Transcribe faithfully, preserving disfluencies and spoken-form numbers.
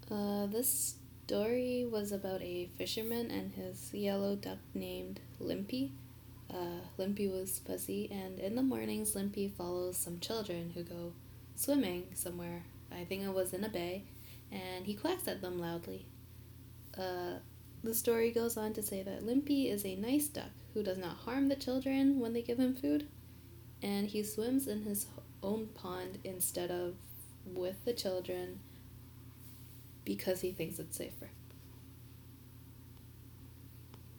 Uh, this story was about a fisherman and his yellow duck named Limpy. Uh, Limpy was fuzzy, and in the mornings, Limpy follows some children who go swimming somewhere. I think it was in a bay, and he quacks at them loudly. Uh, the story goes on to say that Limpy is a nice duck who does not harm the children when they give him food, and he swims in his own pond instead of with the children because he thinks it's safer.